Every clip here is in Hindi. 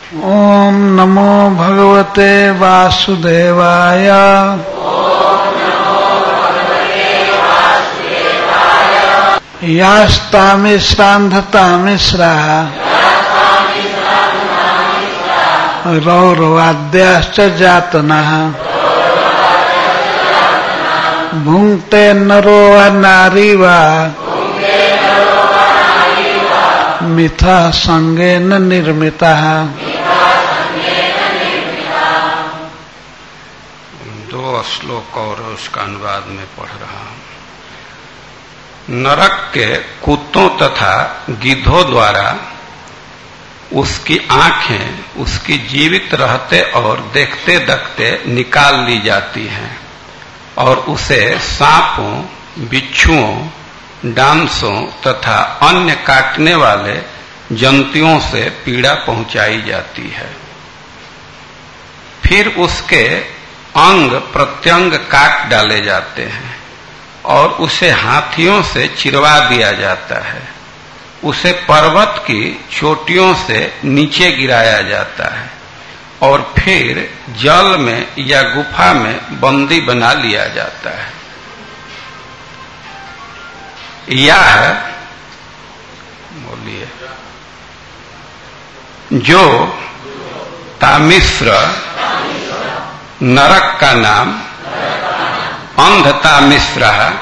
ओम नमो भगवते वासुदेवाय। यास्तामिश्रान्धतामिश्रा रौरवाद्याश्च जातनः भुङ्क्ते नरो नारी वा मिथा संगेन निर्मितः। दो श्लोक और उसका अनुवाद में पढ़ रहा हूं। नरक के कुत्तों तथा गिद्धों द्वारा उसकी आंखें उसकी जीवित रहते और देखते देखते निकाल ली जाती हैं और उसे सांपों, बिच्छुओं, डांसों तथा अन्य काटने वाले जंतुओं से पीड़ा पहुंचाई जाती है। फिर उसके अंग प्रत्यंग काट डाले जाते हैं और उसे हाथियों से चिरवा दिया जाता है। उसे पर्वत की चोटियों से नीचे गिराया जाता है और फिर जल में या गुफा में बंदी बना लिया जाता है। यह बोलिए जो तामिश्र नरक का नाम अंधतामिश्र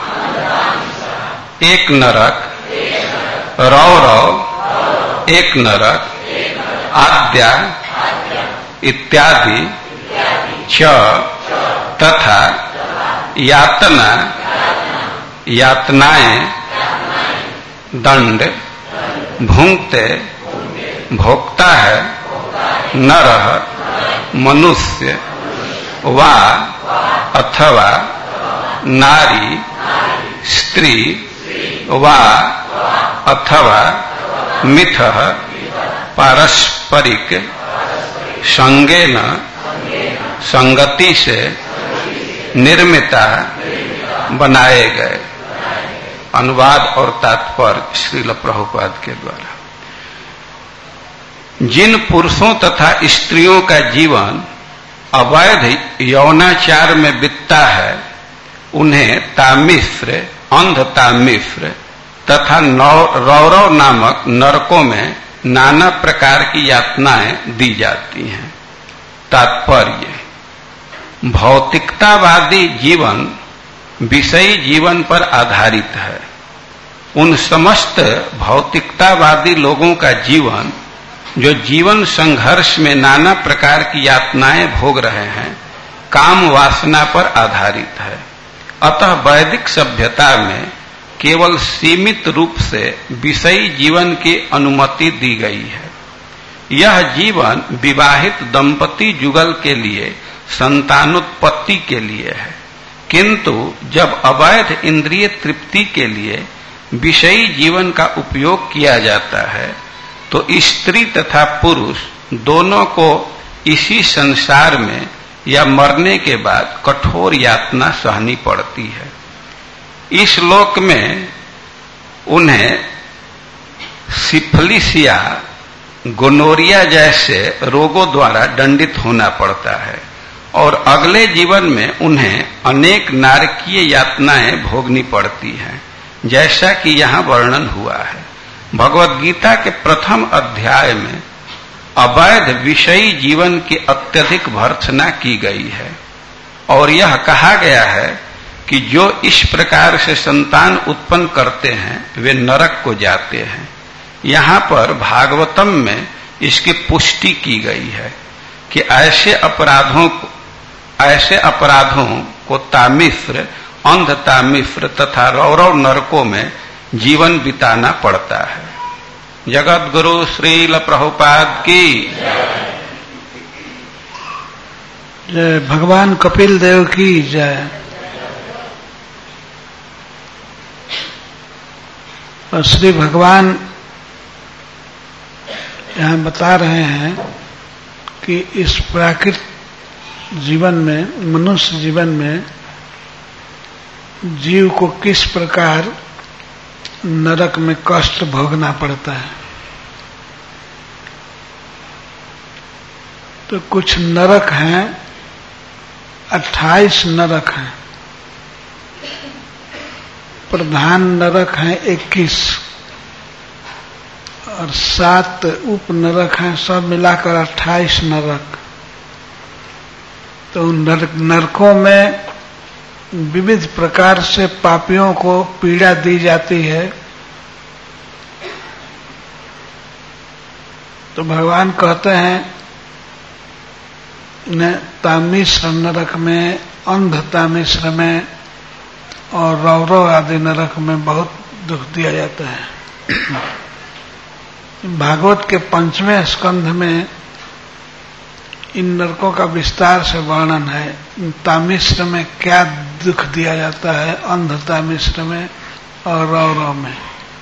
एक नरक, रौरव एक नरक, आद्या इत्यादि च तथा यातना यातनाएं दंड भुंक्ते भोगता है नरः मनुष्य वा अथवा नारी स्त्री वा अथवा मिथः पारस्परिक संगेन संगति से निर्मिता बनाए गए। अनुवाद और तात्पर्य श्रील प्रभुपाद के द्वारा। जिन पुरुषों तथा स्त्रियों का जीवन अवैध यौनाचार में बीतता है उन्हें तामिश्र, अंधतामिश्र तथा रौरव नामक नरकों में नाना प्रकार की यातनाएं दी जाती हैं। तात्पर्य: भौतिकतावादी जीवन विषयी जीवन पर आधारित है। उन समस्त भौतिकतावादी लोगों का जीवन जो जीवन संघर्ष में नाना प्रकार की यातनाएं भोग रहे हैं काम वासना पर आधारित है। अतः वैदिक सभ्यता में केवल सीमित रूप से विषयी जीवन की अनुमति दी गई है। यह जीवन विवाहित दंपति जुगल के लिए संतानोत्पत्ति के लिए है, किंतु जब अवैध इंद्रिय तृप्ति के लिए विषयी जीवन का उपयोग किया जाता है तो स्त्री तथा पुरुष दोनों को इसी संसार में या मरने के बाद कठोर यातना सहनी पड़ती है। इस लोक में उन्हें सिफिलिस, गोनोरिया जैसे रोगों द्वारा दंडित होना पड़ता है और अगले जीवन में उन्हें अनेक नारकीय यातनाएं भोगनी पड़ती हैं, जैसा कि यहाँ वर्णन हुआ है। भगवद गीता के प्रथम अध्याय में अवैध विषयी जीवन की अत्यधिक भर्त्सना की गई है और यह कहा गया है कि जो इस प्रकार से संतान उत्पन्न करते हैं वे नरक को जाते हैं। यहाँ पर भागवतम में इसकी पुष्टि की गई है कि ऐसे अपराधों को तामिश्र, अंधतामिश्र तथा रौरव नरकों में जीवन बिताना पड़ता है। जगत गुरु श्रील प्रभुपाद की जय। भगवान कपिल देव की जय। और श्री भगवान यहाँ बता रहे हैं कि इस प्राकृत जीवन में, मनुष्य जीवन में जीव को किस प्रकार नरक में कष्ट भोगना पड़ता है। तो कुछ नरक हैं, 28 नरक हैं। प्रधान नरक हैं 21 और 7 उप नरक हैं, सब मिलाकर 28 नरक। तो उन नरकों में विविध प्रकार से पापियों को पीड़ा दी जाती है। तो भगवान कहते हैं तामिश्र नरक में, अंध तामिश्र में और रौरव आदि नरक में बहुत दुख दिया जाता है। भागवत के 5वें स्कंध में इन नरकों का विस्तार से वर्णन है। तामिश्र में क्या दुख दिया जाता है, अंध तामिश्र में और रौरव में।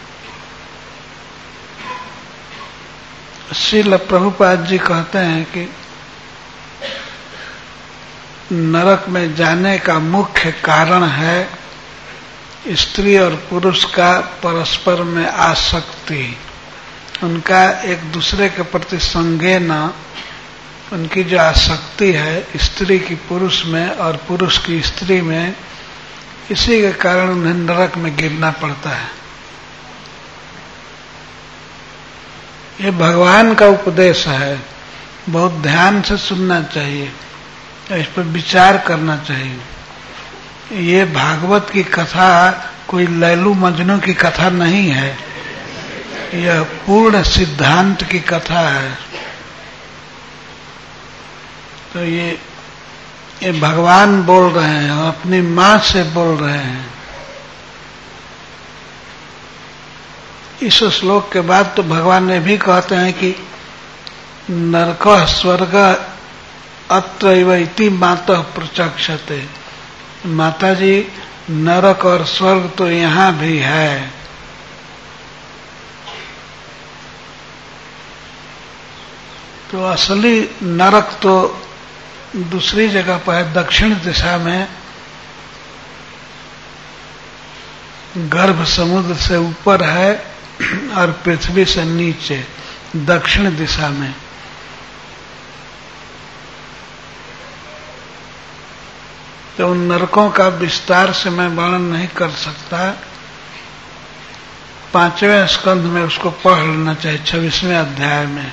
श्रील प्रभुपाद जी कहते हैं कि नरक में जाने का मुख्य कारण है स्त्री और पुरुष का परस्पर में आसक्ति, उनका एक दूसरे के प्रति संज्ञेन, उनकी जो आसक्ति है स्त्री की पुरुष में और पुरुष की स्त्री में, इसी के कारण उन्हें नरक में गिरना पड़ता है। ये भगवान का उपदेश है, बहुत ध्यान से सुनना चाहिए, इस पर विचार करना चाहिए। ये भागवत की कथा कोई लैलू मजनू की कथा नहीं है, यह पूर्ण सिद्धांत की कथा है। तो ये भगवान बोल रहे हैं, अपनी मां से बोल रहे हैं। इस श्लोक के बाद तो भगवान ने भी कहते हैं कि नरकः स्वर्ग अत्रैव इति मातः प्रचक्षते। माता जी, नरक और स्वर्ग तो यहां भी है। तो असली नरक तो दूसरी जगह पर है, दक्षिण दिशा में, गर्भ समुद्र से ऊपर है और पृथ्वी से नीचे दक्षिण दिशा में। तो उन नरकों का विस्तार से मैं वर्णन नहीं कर सकता। 5वें स्कंध में उसको पढ़ लेना चाहिए, 26वें अध्याय में।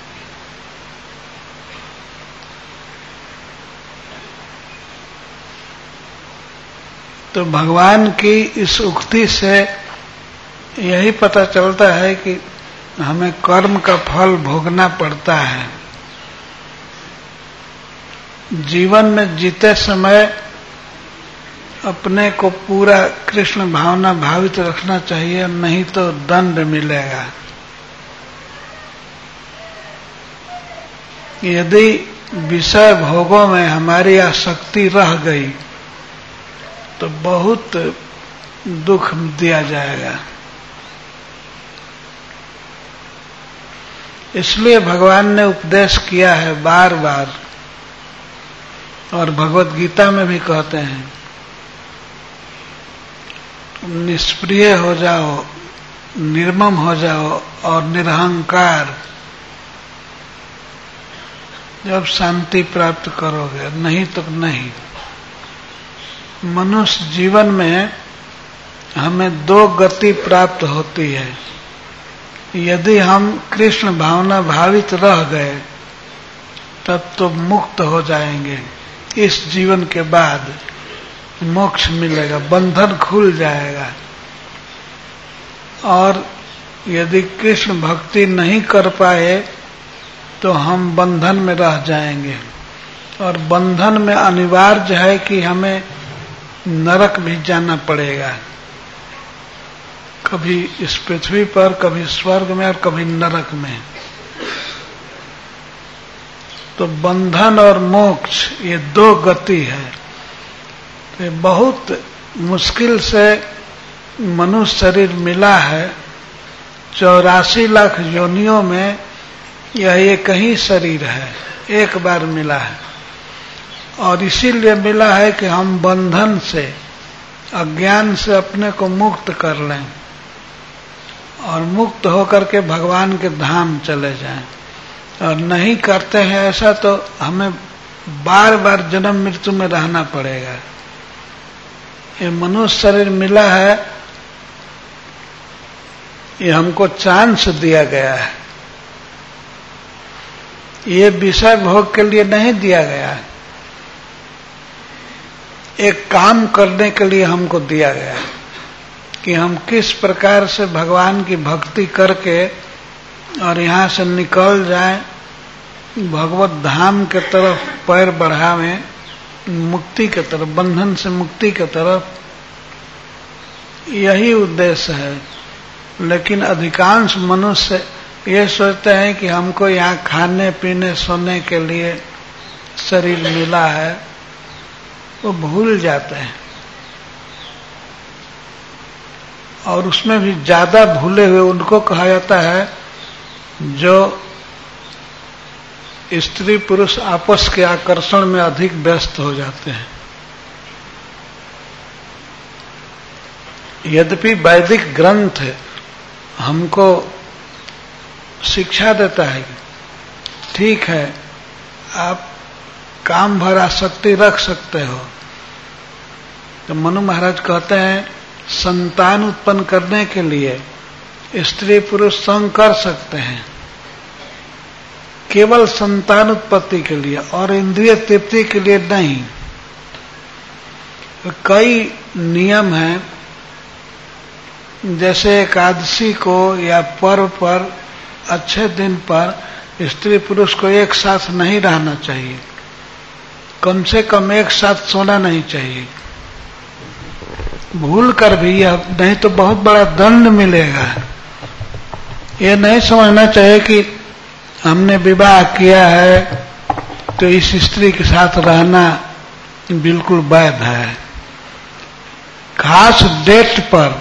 तो भगवान की इस उक्ति से यही पता चलता है कि हमें कर्म का फल भोगना पड़ता है। जीवन में जीते समय अपने को पूरा कृष्ण भावना भावित रखना चाहिए, नहीं तो दंड मिलेगा। यदि विषय भोगों में हमारी आसक्ति रह गई तो बहुत दुख दिया जाएगा। इसलिए भगवान ने उपदेश किया है बार बार, और भगवत गीता में भी कहते हैं, निष्प्रिय हो जाओ, निर्मम हो जाओ और निरहंकार, जब शांति प्राप्त करोगे, नहीं तो नहीं। मनुष्य जीवन में हमें 2 गति प्राप्त होती है। यदि हम कृष्ण भावना भावित रह गए तब तो मुक्त हो जाएंगे, इस जीवन के बाद मोक्ष मिलेगा, बंधन खुल जाएगा। और यदि कृष्ण भक्ति नहीं कर पाए तो हम बंधन में रह जाएंगे, और बंधन में अनिवार्य है कि हमें नरक भी जाना पड़ेगा, कभी इस पृथ्वी पर, कभी स्वर्ग में और कभी नरक में। तो बंधन और मोक्ष ये 2 गति है। तो बहुत मुश्किल से मनुष्य शरीर मिला है, 84 लाख योनियों में यह एक ही शरीर है, एक बार मिला है। और इसीलिए मिला है कि हम बंधन से, अज्ञान से अपने को मुक्त कर लें और मुक्त होकर के भगवान के धाम चले जाएं। और नहीं करते हैं ऐसा तो हमें बार बार जन्म मृत्यु में रहना पड़ेगा। ये मनुष्य शरीर मिला है, ये हमको चांस दिया गया है, ये विषय भोग के लिए नहीं दिया गया है, एक काम करने के लिए हमको दिया गया है कि हम किस प्रकार से भगवान की भक्ति करके और यहाँ से निकल जाएं, भगवत धाम के तरफ पैर बढ़ावें, मुक्ति के तरफ, बंधन से मुक्ति के तरफ, यही उद्देश्य है। लेकिन अधिकांश मनुष्य ये सोचते हैं कि हमको यहाँ खाने पीने सोने के लिए शरीर मिला है, वो भूल जाते हैं। और उसमें भी ज्यादा भूले हुए उनको कहा जाता है जो स्त्री पुरुष आपस के आकर्षण में अधिक व्यस्त हो जाते हैं। यद्यपि वैदिक ग्रंथ हमको शिक्षा देता है कि ठीक है, आप काम भर आसक्ति रख सकते हो, तो मनु महाराज कहते हैं संतान उत्पन्न करने के लिए स्त्री पुरुष संग कर सकते हैं, केवल संतान उत्पत्ति के लिए और इंद्रिय तृप्ति के लिए नहीं। तो कई नियम हैं, जैसे एकादशी को या पर्व पर, अच्छे दिन पर स्त्री पुरुष को एक साथ नहीं रहना चाहिए, कम से कम एक साथ सोना नहीं चाहिए। भूल कर भी यह नहीं तो बहुत बड़ा दंड मिलेगा। ये नहीं समझना चाहिए कि हमने विवाह किया है तो इस स्त्री के साथ रहना बिल्कुल वैध है। खास डेट पर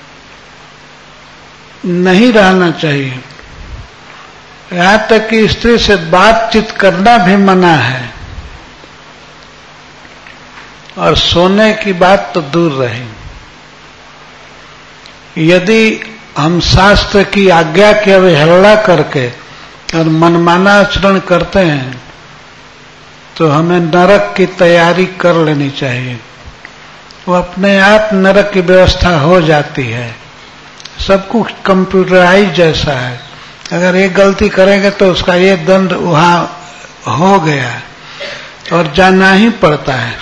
नहीं रहना चाहिए, यहां तक कि स्त्री से बातचीत करना भी मना है, और सोने की बात तो दूर रही। यदि हम शास्त्र की आज्ञा की अवहेलना करके और मनमाना आचरण करते हैं तो हमें नरक की तैयारी कर लेनी चाहिए। वो अपने आप नरक की व्यवस्था हो जाती है, सब कुछ कंप्यूटराइज जैसा है। अगर एक गलती करेंगे तो उसका ये दंड वहां हो गया और जाना ही पड़ता है।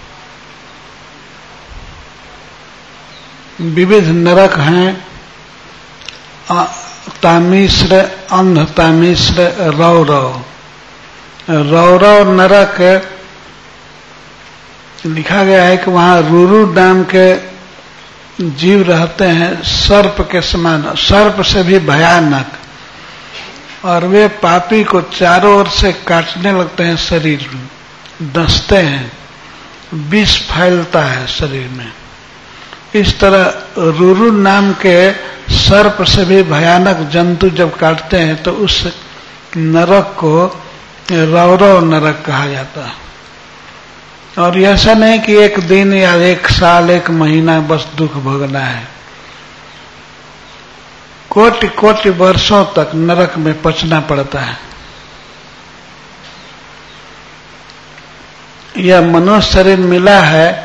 विविध नरक हैं, तामिश्र, अंध तामिश्र, रौरव। रौरव नरक लिखा गया है कि वहां रुरु नाम के जीव रहते हैं, सर्प के समान, सर्प से भी भयानक, और वे पापी को चारों ओर से काटने लगते हैं, शरीर में डसते हैं, विष फैलता है शरीर में। इस तरह रुरु नाम के सर्प से भी भयानक जंतु जब काटते हैं तो उस नरक को रौरव नरक कहा जाता है। और ऐसा नहीं कि एक दिन या एक साल, एक महीना बस दुख भोगना है, कोटि कोटि वर्षों तक नरक में पचना पड़ता है। यह मनुष्य शरीर मिला है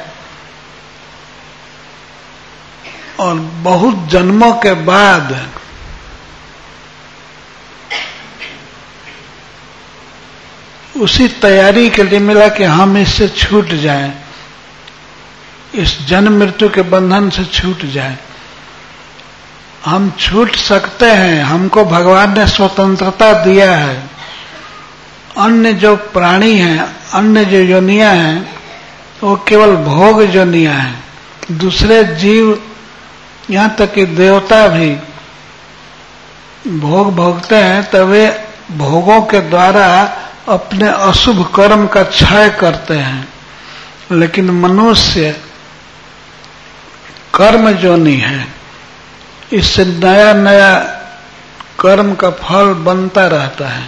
और बहुत जन्मों के बाद उसी तैयारी के लिए मिला कि हम इससे छूट जाएं, इस जन्म मृत्यु के बंधन से छूट जाएं। हम छूट सकते हैं, हमको भगवान ने स्वतंत्रता दिया है। अन्य जो प्राणी हैं, अन्य जो योनियां हैं, वो केवल भोग योनियां हैं। दूसरे जीव, यहां तक कि देवता भी भोग भोगते हैं, तो वे भोगों के द्वारा अपने अशुभ कर्म का क्षय करते हैं। लेकिन मनुष्य कर्म योनि है, इससे नया नया कर्म का फल बनता रहता है।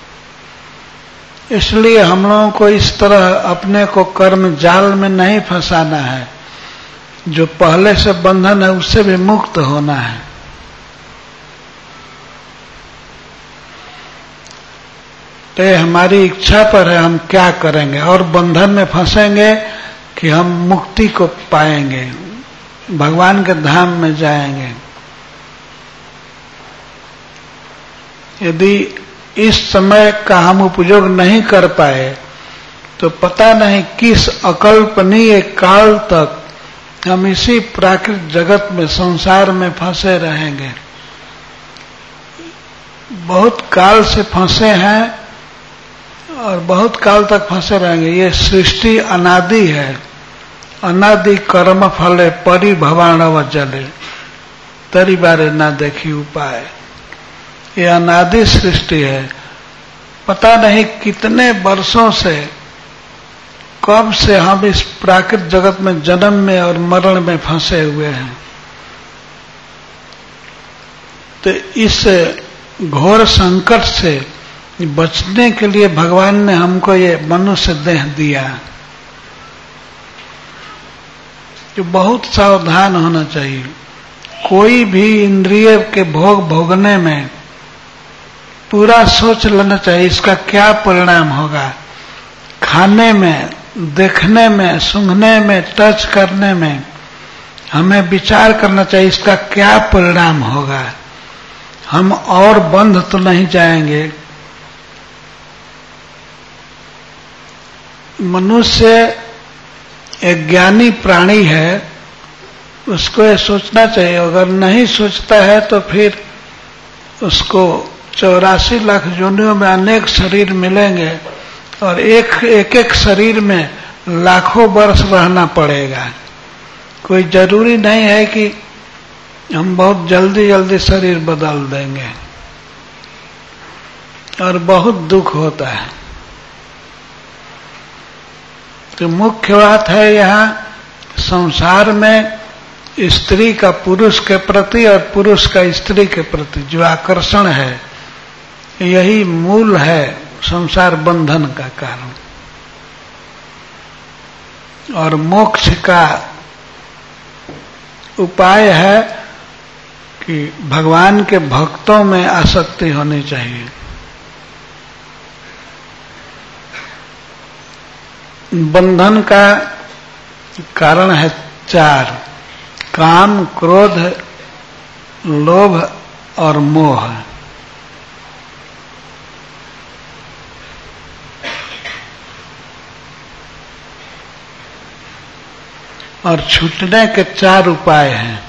इसलिए हम लोगों को इस तरह अपने को कर्म जाल में नहीं फंसाना है, जो पहले से बंधन है उससे भी मुक्त होना है। तो ये हमारी इच्छा पर है, हम क्या करेंगे, और बंधन में फंसेंगे कि हम मुक्ति को पाएंगे, भगवान के धाम में जाएंगे। यदि इस समय का हम उपयोग नहीं कर पाए तो पता नहीं किस अकल्पनीय काल तक हम इसी प्राकृतिक जगत में, संसार में फंसे रहेंगे। बहुत काल से फंसे हैं और बहुत काल तक फंसे रहेंगे। ये सृष्टि अनादि है, अनादि कर्म फले परिभवाणव जले, तरी बारे ना देखी उपाय। ये अनादि सृष्टि है, पता नहीं कितने वर्षों से, कब से हम इस प्राकृतिक जगत में जन्म में और मरण में फंसे हुए हैं। तो इस घोर संकट से बचने के लिए भगवान ने हमको ये मनुष्य देह दिया। तो बहुत सावधान होना चाहिए। कोई भी इंद्रिय के भोग भोगने में पूरा सोच लेना चाहिए इसका क्या परिणाम होगा। खाने में, देखने में, सूंघने में, टच करने में हमें विचार करना चाहिए इसका क्या परिणाम होगा। हम और बंध तो नहीं जाएंगे। मनुष्य एक ज्ञानी प्राणी है, उसको ये सोचना चाहिए। अगर नहीं सोचता है तो फिर उसको 84 लाख योनियों में अनेक शरीर मिलेंगे और एक एक शरीर में लाखों वर्ष रहना पड़ेगा। कोई जरूरी नहीं है कि हम बहुत जल्दी जल्दी शरीर बदल देंगे, और बहुत दुख होता है। तो मुख्य बात है यहाँ संसार में स्त्री का पुरुष के प्रति और पुरुष का स्त्री के प्रति जो आकर्षण है, यही मूल है संसार बंधन का कारण। और मोक्ष का उपाय है कि भगवान के भक्तों में आसक्ति होनी चाहिए। बंधन का कारण है 4: काम, क्रोध, लोभ और मोह। और छूटने के 4 उपाय हैं।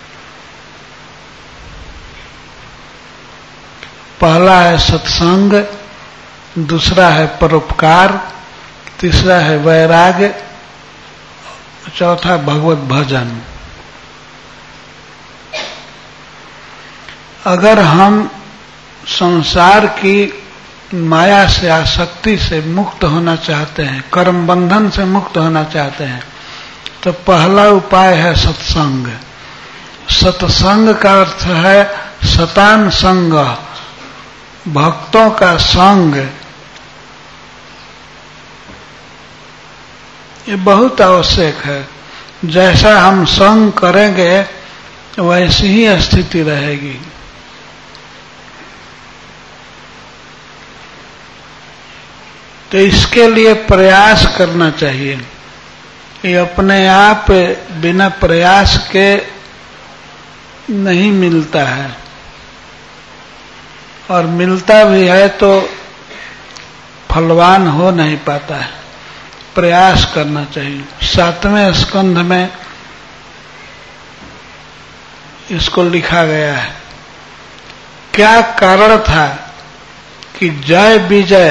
पहला है सत्संग, दूसरा है परोपकार, तीसरा है वैराग्य, चौथा भगवत भजन। अगर हम संसार की माया से, आसक्ति से मुक्त होना चाहते हैं, कर्म बंधन से मुक्त होना चाहते हैं, तो पहला उपाय है सत्संग। सत्संग का अर्थ है सतान संग, भक्तों का संग। ये बहुत आवश्यक है। जैसा हम संग करेंगे वैसी ही स्थिति रहेगी। तो इसके लिए प्रयास करना चाहिए। ये अपने आप बिना प्रयास के नहीं मिलता है, और मिलता भी है तो फलवान हो नहीं पाता है। प्रयास करना चाहिए। 7वें स्कंध में इसको लिखा गया है। क्या कारण था कि जय विजय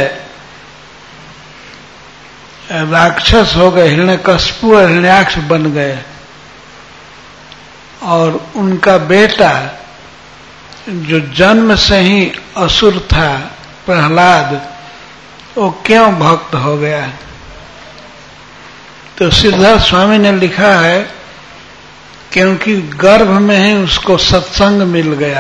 राक्षस हो गए, हिरण्यकश्यप और हिरण्याक्ष बन गए, और उनका बेटा जो जन्म से ही असुर था, प्रहलाद, वो क्यों भक्त हो गया? तो सिद्धार्थ स्वामी ने लिखा है क्योंकि गर्भ में ही उसको सत्संग मिल गया।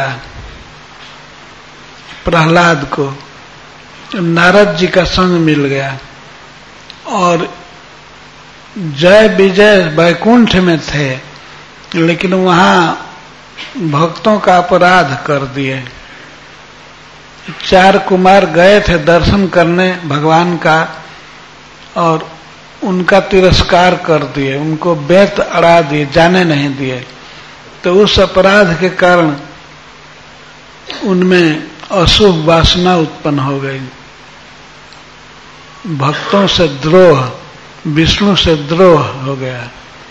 प्रहलाद को नारद जी का संग मिल गया, और जय विजय वैकुंठ में थे, लेकिन वहां भक्तों का अपराध कर दिए, 4 कुमार गए थे दर्शन करने भगवान का और उनका तिरस्कार कर दिए, उनको बेत अड़ा दिए, जाने नहीं दिए। तो उस अपराध के कारण उनमें अशुभ वासना उत्पन्न हो गई। भक्तों से द्रोह, विष्णु से द्रोह हो गया।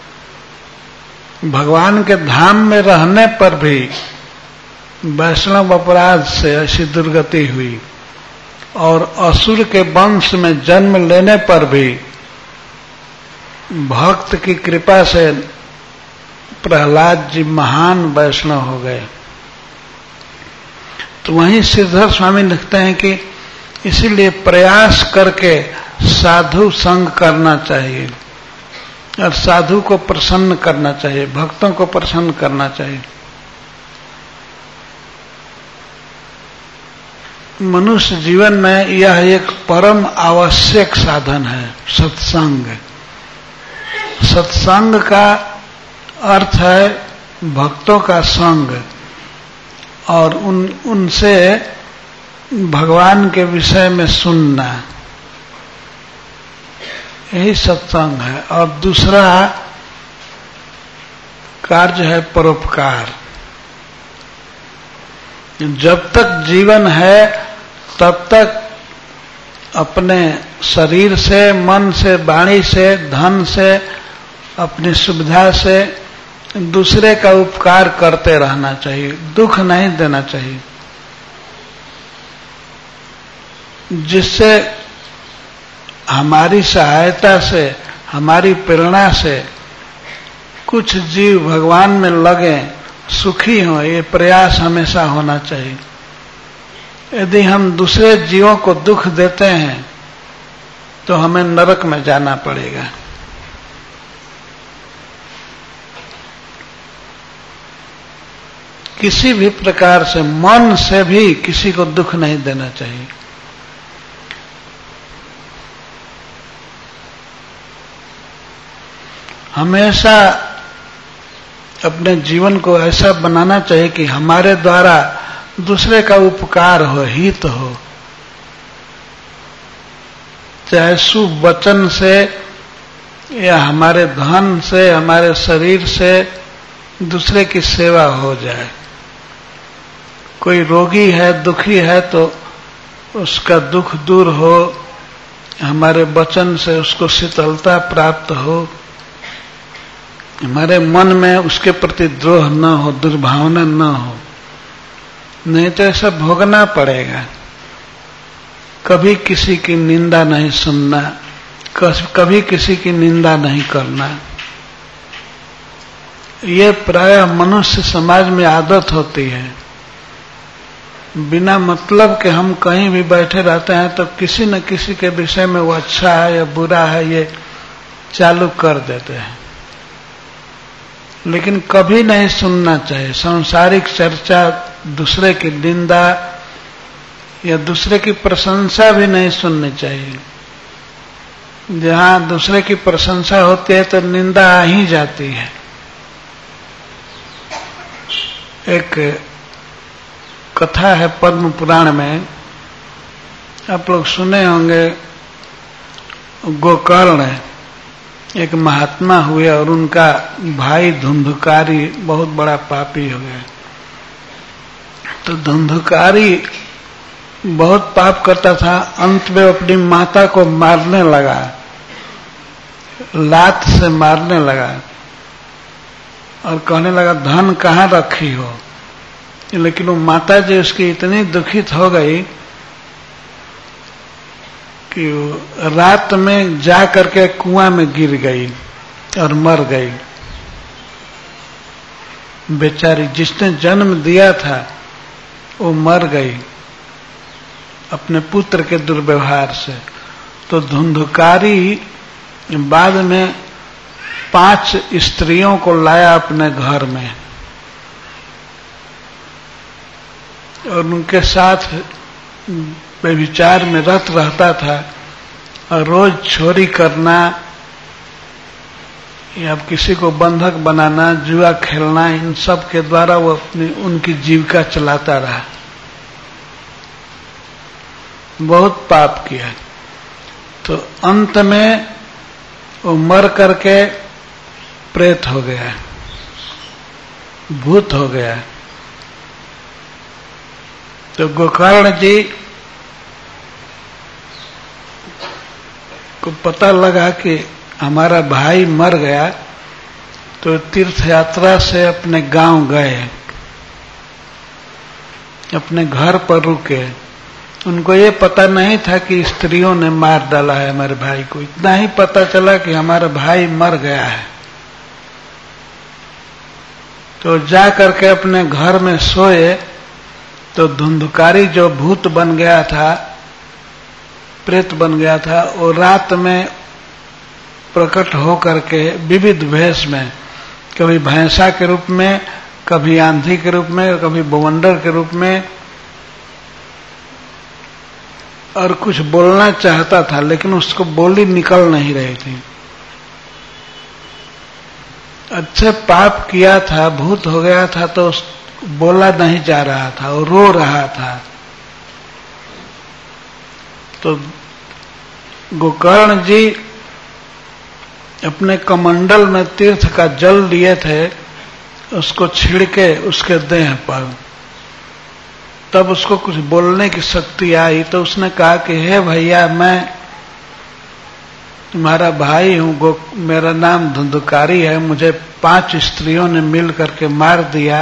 भगवान के धाम में रहने पर भी वैष्णव अपराध से ऐसी दुर्गति हुई और असुर के वंश में जन्म लेने पर भी भक्त की कृपा से प्रहलाद जी महान वैष्णव हो गए। तो वहीं श्रीधर स्वामी लिखते हैं कि इसीलिए प्रयास करके साधु संग करना चाहिए और साधु को प्रसन्न करना चाहिए, भक्तों को प्रसन्न करना चाहिए। मनुष्य जीवन में यह एक परम आवश्यक साधन है, सत्संग। सत्संग का अर्थ है भक्तों का संग और उनसे भगवान के विषय में सुनना, यही सत्संग है। और दूसरा कार्य है परोपकार। जब तक जीवन है तब तक अपने शरीर से, मन से, वाणी से, धन से, अपनी सुविधा से दूसरे का उपकार करते रहना चाहिए, दुख नहीं देना चाहिए, जिससे हमारी सहायता से, हमारी प्रेरणा से कुछ जीव भगवान में लगे, सुखी हों, ये प्रयास हमेशा होना चाहिए। यदि हम दूसरे जीवों को दुख देते हैं तो हमें नरक में जाना पड़ेगा। किसी भी प्रकार से, मन से भी किसी को दुख नहीं देना चाहिए। हमेशा अपने जीवन को ऐसा बनाना चाहिए कि हमारे द्वारा दूसरे का उपकार हो, हित हो, चाहे शुभ वचन से या हमारे धन से, हमारे शरीर से दूसरे की सेवा हो जाए। कोई रोगी है, दुखी है तो उसका दुख दूर हो, हमारे वचन से उसको शीतलता प्राप्त हो, हमारे मन में उसके प्रति द्रोह न हो, दुर्भावना न हो, नहीं तो ऐसा भोगना पड़ेगा। कभी किसी की निंदा नहीं सुनना, कभी किसी की निंदा नहीं करना, ये प्रायः मनुष्य समाज में आदत होती है। बिना मतलब के हम कहीं भी बैठे रहते हैं तो किसी न किसी के विषय में वो अच्छा है या बुरा है ये चालू कर देते हैं, लेकिन कभी नहीं सुनना चाहिए। सांसारिक चर्चा, दूसरे की निंदा या दूसरे की प्रशंसा भी नहीं सुननी चाहिए। जहां दूसरे की प्रशंसा होती है तो निंदा आ ही जाती है। एक कथा है पद्म पुराण में, आप लोग सुने होंगे। गोकर्ण एक महात्मा हुए और उनका भाई धुंधुकारी बहुत बड़ा पापी हो गया। तो धुंधुकारी बहुत पाप करता था, अंत में अपनी माता को मारने लगा, लात से मारने लगा और कहने लगा धन कहाँ रखी हो। लेकिन वो माता जी उसकी इतनी दुखित हो गई कि रात में जा करके कुआं में गिर गई और मर गई। बेचारी जिसने जन्म दिया था वो मर गई अपने पुत्र के दुर्व्यवहार से। तो धुंधुकारी बाद में 5 स्त्रियों को लाया अपने घर में और उनके साथ व्यभिचार में रत रहता था और रोज चोरी करना या किसी को बंधक बनाना, जुआ खेलना, इन सब के द्वारा वो उनकी जीविका चलाता रहा। बहुत पाप किया। तो अंत में वो मर करके प्रेत हो गया, भूत हो गया। तो गोकर्ण जी को पता लगा कि हमारा भाई मर गया, तो तीर्थ यात्रा से अपने गांव गए, अपने घर पर रुके। उनको ये पता नहीं था कि स्त्रियों ने मार डाला है हमारे भाई को, इतना ही पता चला कि हमारा भाई मर गया है। तो जा करके अपने घर में सोए, तो धुंधकारी जो भूत बन गया था, प्रेत बन गया था, वो रात में प्रकट हो करके विविध वेश में, कभी भैंसा के रूप में, कभी आंधी के रूप में, कभी बवंडर के रूप में, और कुछ बोलना चाहता था लेकिन उसको बोली निकल नहीं रही थी। अच्छे पाप किया था, भूत हो गया था, तो बोला नहीं जा रहा था, वो रो रहा था। तो गोकर्ण जी अपने कमंडल में तीर्थ का जल लिए थे, उसको छिड़के उसके देह पर, तब उसको कुछ बोलने की शक्ति आई। तो उसने कहा कि हे भैया, मैं तुम्हारा भाई हूं, मेरा नाम धुंधकारी है, मुझे 5 स्त्रियों ने मिल करके मार दिया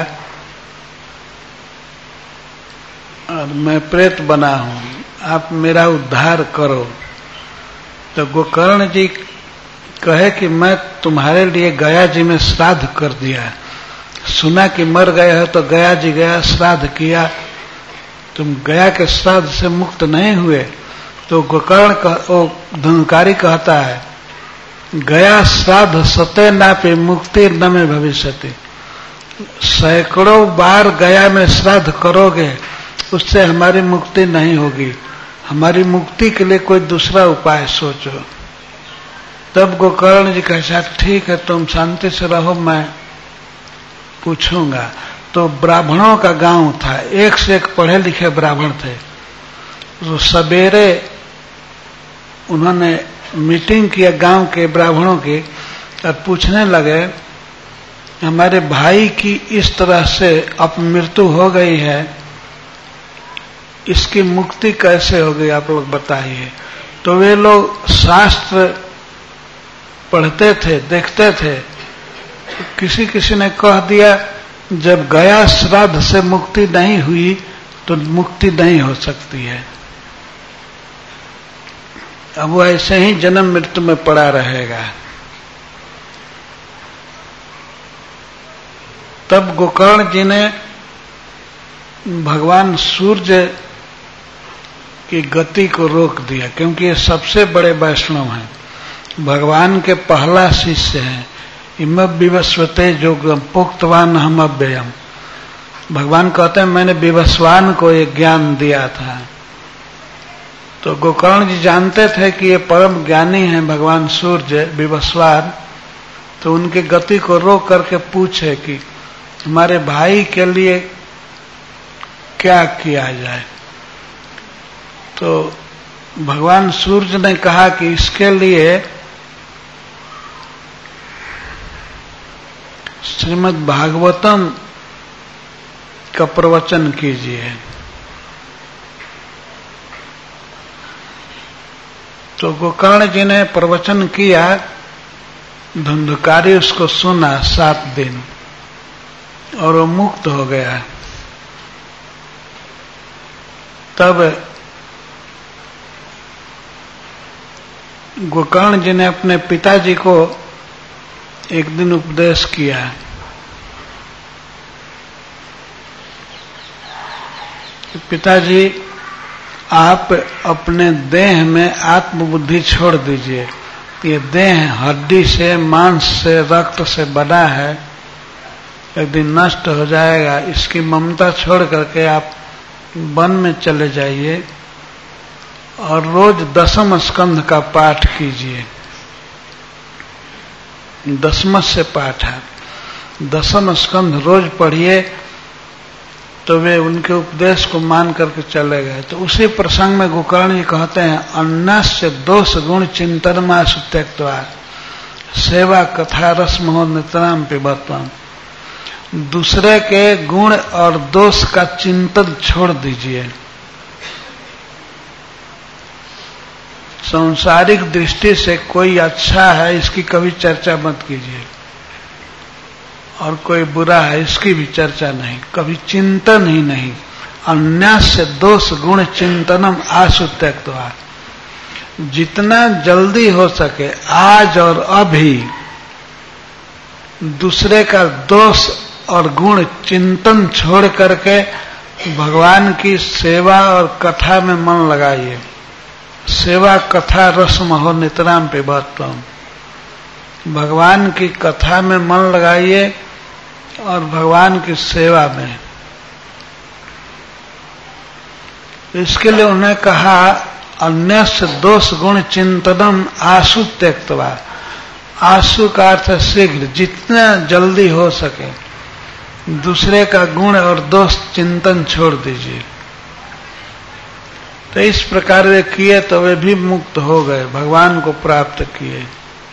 और मैं प्रेत बना हूं, आप मेरा उद्धार करो। तो गोकर्ण जी कहे कि मैं तुम्हारे लिए गया जी में श्राद्ध कर दिया, सुना कि मर गए हो तो गया जी गया श्राद्ध किया, तुम गया के श्राद्ध से मुक्त नहीं हुए। तो गोकर्ण धुंधकारी कहता है, गया श्राद्ध सते नापि मुक्ति न में भविष्यति। सैकड़ों बार गया में श्राद्ध करोगे, उससे हमारी मुक्ति नहीं होगी, हमारी मुक्ति के लिए कोई दूसरा उपाय सोचो। तब गोकर्ण जी कहता, ठीक है, तुम शांति से रहो, मैं पूछूंगा। तो ब्राह्मणों का गांव था, एक से एक पढ़े लिखे ब्राह्मण थे। तो सवेरे उन्होंने मीटिंग किया गांव के ब्राह्मणों की, और पूछने लगे, हमारे भाई की इस तरह से अपमृत्यु हो गई है, इसकी मुक्ति कैसे होगी, आप लोग बताइए। तो वे लोग शास्त्र पढ़ते थे, देखते थे। किसी किसी ने कह दिया, जब गया श्राद्ध से मुक्ति नहीं हुई तो मुक्ति नहीं हो सकती है, अब वो ऐसे ही जन्म मृत्यु में पड़ा रहेगा। तब गोकर्ण जी ने भगवान सूर्य की गति को रोक दिया, क्योंकि ये सबसे बड़े वैष्णव हैं, भगवान के पहला शिष्य हैं। इम विवस्वते जोगम पोक्तवान हम अव्ययम। भगवान कहते हैं मैंने विवस्वान को ये ज्ञान दिया था। तो गोकर्ण जी जानते थे कि ये परम ज्ञानी हैं भगवान सूर्य विवस्वान। तो उनकी गति को रोक करके पूछे कि हमारे भाई के लिए क्या किया जाए। तो भगवान सूर्य ने कहा कि इसके लिए श्रीमद् भागवतम का प्रवचन कीजिए। तो गोकर्ण जी ने प्रवचन किया, धुंधकारी उसको सुना 7 दिन और वो मुक्त हो गया। तब गोकर्ण जी ने अपने पिताजी को एक दिन उपदेश किया, पिताजी आप अपने देह में आत्मबुद्धि छोड़ दीजिए, ये देह हड्डी से, मांस से, रक्त से बना है, एक दिन नष्ट हो जाएगा। इसकी ममता छोड़ करके आप वन में चले जाइए और रोज 10वें स्कंध का पाठ कीजिए। 10वें से पाठ है, 10वें स्कंध रोज पढ़िए तो वे उनके उपदेश को मान करके चले गए। तो उसी प्रसंग में गोकर्ण जी कहते हैं, अन्नस्य दोष गुण चिंतनमासु त्यक्त्वा सेवा कथा रसमो नितराम पिबत्वम्। दूसरे के गुण और दोष का चिंतन छोड़ दीजिए। सांसारिक दृष्टि से कोई अच्छा है इसकी कभी चर्चा मत कीजिए, और कोई बुरा है इसकी भी चर्चा नहीं, कभी चिंतन ही नहीं। अन्यस्य दोष गुण चिंतनम आसु त्यक्त्वा। जितना जल्दी हो सके आज और अभी दूसरे का दोष और गुण चिंतन छोड़ करके भगवान की सेवा और कथा में मन लगाइए। सेवा कथा रसमहो नितराम पिबत्वम्। भगवान की कथा में मन लगाइए और भगवान की सेवा में। इसके लिए उन्हें कहा, अन्यस्य दोष गुण चिंतनम आसु त्यक्त्वा। आसु का अर्थ शीघ्र, जितना जल्दी हो सके दूसरे का गुण और दोष चिंतन छोड़ दीजिए। तो इस प्रकार वे किए तो वे भी मुक्त हो गए, भगवान को प्राप्त किए।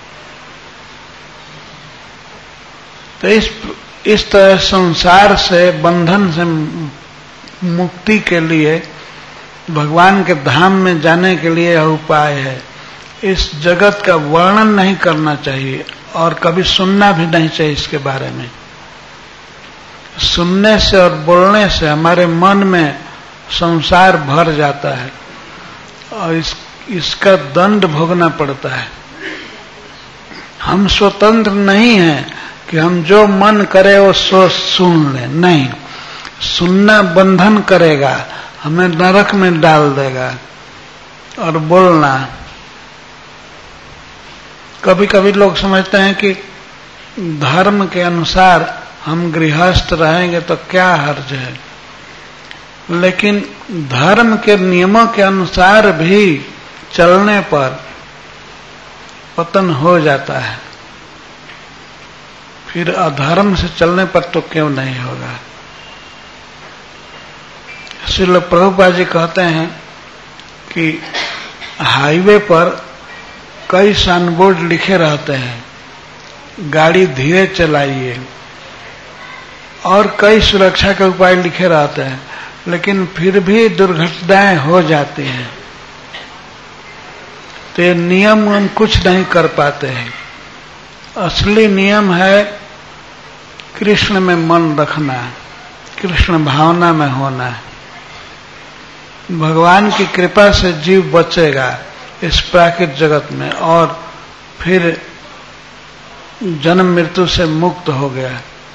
तो इस तरह संसार से, बंधन से मुक्ति के लिए, भगवान के धाम में जाने के लिए यह उपाय है। इस जगत का वर्णन नहीं करना चाहिए और कभी सुनना भी नहीं चाहिए इसके बारे में। सुनने से और बोलने से हमारे मन में संसार भर जाता है और इसका दंड भोगना पड़ता है। हम स्वतंत्र नहीं हैं कि हम जो मन करे वो सुन लें, नहीं। सुनना बंधन करेगा, हमें नरक में डाल देगा। और बोलना, कभी कभी लोग समझते हैं कि धर्म के अनुसार हम गृहस्थ रहेंगे तो क्या हर्ज है, लेकिन धर्म के नियमों के अनुसार भी चलने पर पतन हो जाता है। फिर अधर्म से चलने पर तो क्यों नहीं होगा। श्रील प्रभुपाद जी कहते हैं कि हाईवे पर कई साइनबोर्ड लिखे रहते हैं, गाड़ी धीरे चलाइए, और कई सुरक्षा के उपाय लिखे रहते हैं, लेकिन फिर भी दुर्घटनाएं हो जाती हैं। तो ये नियम हम कुछ नहीं कर पाते हैं। असली नियम है कृष्ण में मन रखना, कृष्ण भावना में होना। भगवान की कृपा से जीव बचेगा इस प्राकृतिक जगत में, और फिर जन्म मृत्यु से मुक्त हो गया।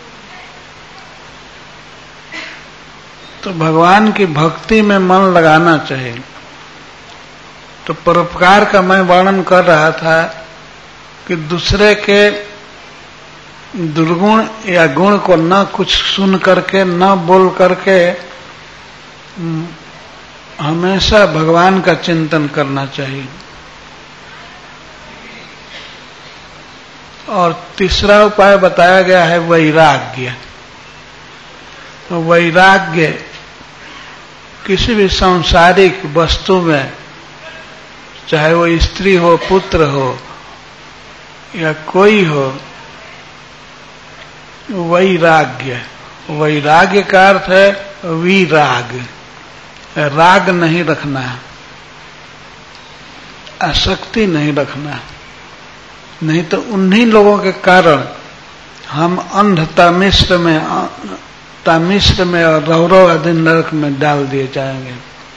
तो भगवान की भक्ति में मन लगाना चाहिए। तो परोपकार का मैं वर्णन कर रहा था कि दूसरे के दुर्गुण या गुण को न कुछ सुन करके, न बोल करके, हमेशा भगवान का चिंतन करना चाहिए। और तीसरा उपाय बताया गया है वैराग्य। तो वैराग्य किसी भी सांसारिक वस्तु में, चाहे वो स्त्री हो, पुत्र हो या कोई हो, वैराग्य। वैराग्य का अर्थ है विराग, राग नहीं रखना, आसक्ति नहीं रखना। नहीं तो उन्हीं लोगों के कारण हम अंधता मिश्र में और रौरव आदि नरक में डाल दिए जाएंगे।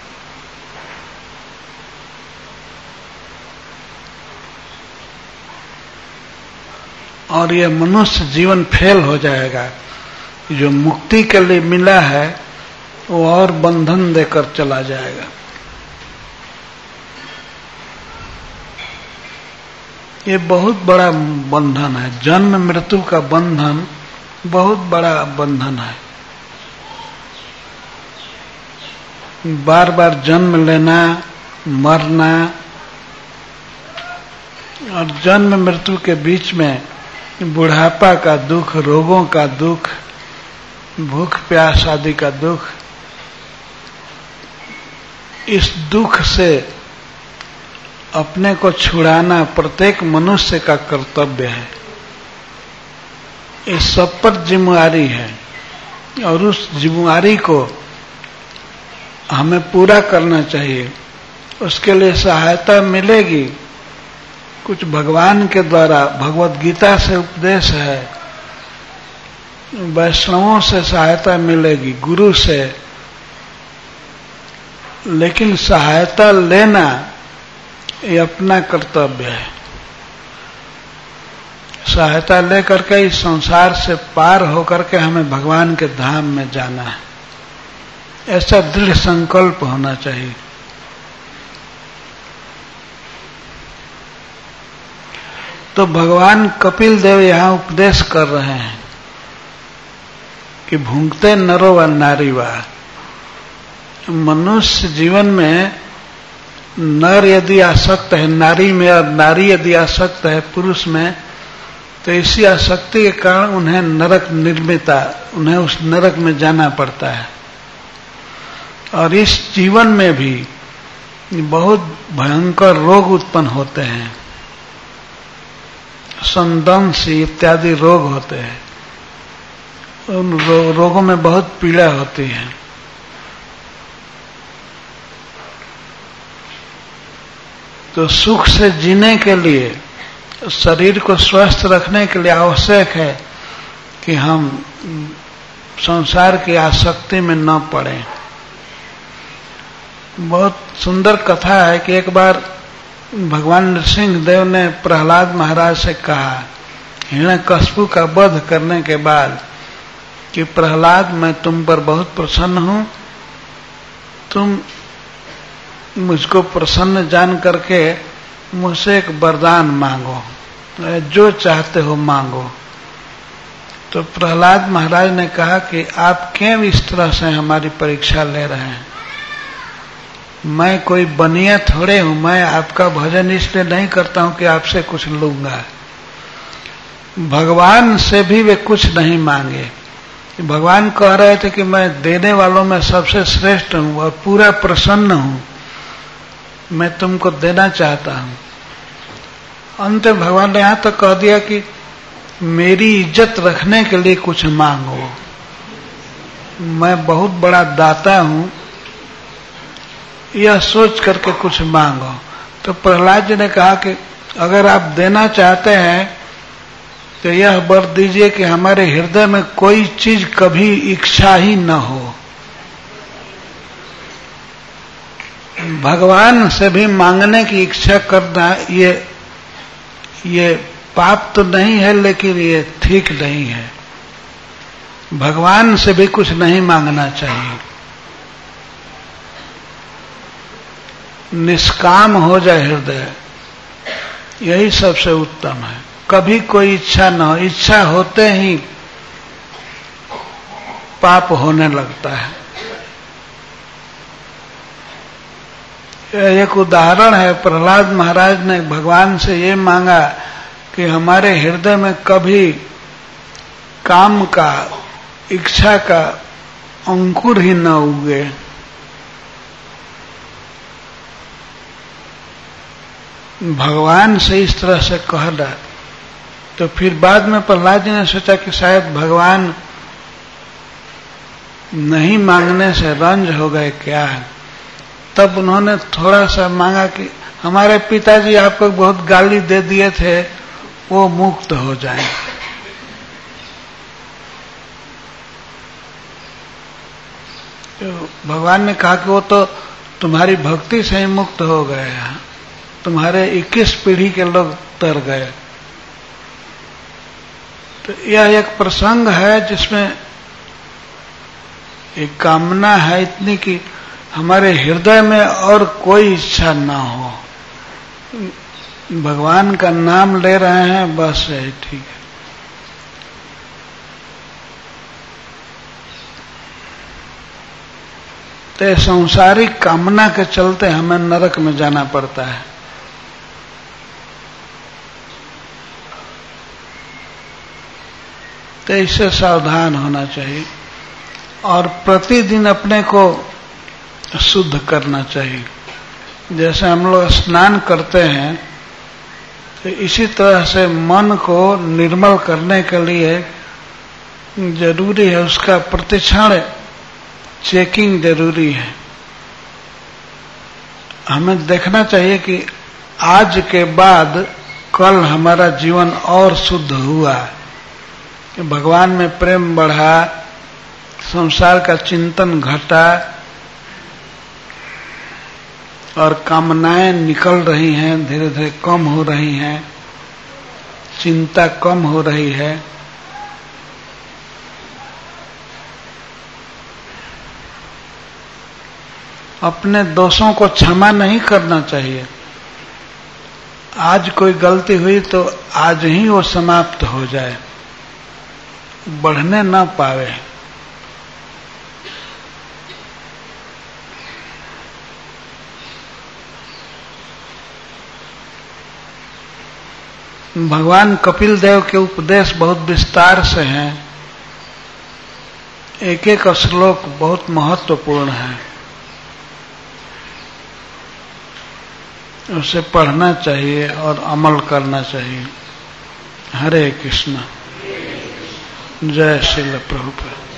और यह मनुष्य जीवन फेल हो जाएगा। जो मुक्ति के लिए मिला है वो और बंधन देकर चला जाएगा। ये बहुत बड़ा बंधन है, जन्म मृत्यु का बंधन बहुत बड़ा बंधन है। बार बार जन्म लेना, मरना, और जन्म मृत्यु के बीच में बुढ़ापा का दुख, रोगों का दुख, भूख प्यास आदि का दुख, इस दुख से अपने को छुड़ाना प्रत्येक मनुष्य का कर्तव्य है। इस सब पर जिम्मेदारी है और उस जिम्मेदारी को हमें पूरा करना चाहिए। उसके लिए सहायता मिलेगी कुछ भगवान के द्वारा, भगवत गीता से उपदेश है, वैष्णवों से सहायता मिलेगी, गुरु से, लेकिन सहायता लेना ये अपना कर्तव्य है। सहायता लेकर के इस संसार से पार होकर के हमें भगवान के धाम में जाना है, ऐसा दृढ़ संकल्प होना चाहिए। तो भगवान कपिल देव यहां उपदेश कर रहे हैं कि भूंगते नरो व नारी वा, मनुष्य जीवन में नर यदि आसक्त है नारी में और नारी यदि आसक्त है पुरुष में, तो इसी आसक्ति के कारण उन्हें नरक निर्मिता, उन्हें उस नरक में जाना पड़ता है। और इस जीवन में भी बहुत भयंकर रोग उत्पन्न होते हैं, संदंशी इत्यादि रोग होते हैं। उन रोगों में बहुत पीड़ा होती है। तो सुख से जीने के लिए, शरीर को स्वस्थ रखने के लिए आवश्यक है कि हम संसार की आसक्ति में न पड़ें। बहुत सुंदर कथा है कि एक बार भगवान नृसिंह देव ने प्रहलाद महाराज से कहा, हिरण्यकश्यप का वध करने के बाद, कि प्रहलाद मैं तुम पर बहुत प्रसन्न हूं, तुम मुझको प्रसन्न जान करके मुझसे एक वरदान मांगो, जो चाहते हो मांगो। तो प्रहलाद महाराज ने कहा कि आप क्यों इस तरह से हमारी परीक्षा ले रहे हैं? मैं कोई बनिया थोड़े हूं, मैं आपका भजन इसलिए नहीं करता हूं कि आपसे कुछ लूंगा। भगवान से भी वे कुछ नहीं मांगे। भगवान कह रहे थे कि मैं देने वालों में सबसे श्रेष्ठ हूं और पूरा प्रसन्न हूं, मैं तुमको देना चाहता हूं। अंत भगवान ने यहां तक कह दिया कि मेरी इज्जत रखने के लिए कुछ मांगो, मैं बहुत बड़ा दाता हूं, यह सोच करके कुछ मांगो। तो प्रहलाद जी ने कहा कि अगर आप देना चाहते हैं तो यह वर दीजिए कि हमारे हृदय में कोई चीज कभी इच्छा ही न हो। भगवान से भी मांगने की इच्छा करना ये पाप तो नहीं है, लेकिन ये ठीक नहीं है। भगवान से भी कुछ नहीं मांगना चाहिए। निष्काम हो जाए हृदय, यही सबसे उत्तम है। कभी कोई इच्छा न हो, इच्छा होते ही पाप होने लगता है। एक उदाहरण है, प्रहलाद महाराज ने भगवान से ये मांगा कि हमारे हृदय में कभी काम का, इच्छा का अंकुर ही न उगे। भगवान से इस तरह से कहला, तो फिर बाद में प्रहलाद जी ने सोचा कि शायद भगवान नहीं मांगने से रंज हो गए क्या। तब उन्होंने थोड़ा सा मांगा कि हमारे पिताजी आपको बहुत गाली दे दिए थे, वो मुक्त हो जाए। तो भगवान ने कहा कि वो तो तुम्हारी भक्ति से ही मुक्त हो गए, तुम्हारे 21 पीढ़ी के लोग तर गए। तो यह एक प्रसंग है जिसमें एक कामना है इतनी कि हमारे हृदय में और कोई इच्छा ना हो, भगवान का नाम ले रहे हैं, बस यही ठीक है। तो सांसारिक कामना के चलते हमें नरक में जाना पड़ता है। तो इससे सावधान होना चाहिए। और प्रतिदिन अपने को शुद्ध करना चाहिए। जैसे हम लोग स्नान करते हैं तो इसी तरह से मन को निर्मल करने के लिए जरूरी है, उसका प्रतिक्षण चेकिंग जरूरी है। हमें देखना चाहिए कि आज के बाद कल हमारा जीवन और शुद्ध हुआ, भगवान में प्रेम बढ़ा, संसार का चिंतन घटा और कामनाएं निकल रही हैं, धीरे धीरे कम हो रही हैं, चिंता कम हो रही है। अपने दोषों को क्षमा नहीं करना चाहिए। आज कोई गलती हुई तो आज ही वो समाप्त हो जाए, बढ़ने ना पावे। भगवान कपिल देव के उपदेश बहुत विस्तार से हैं, एक एक श्लोक बहुत महत्वपूर्ण है, उसे पढ़ना चाहिए और अमल करना चाहिए। हरे कृष्ण। जय श्रील प्रभुपाद।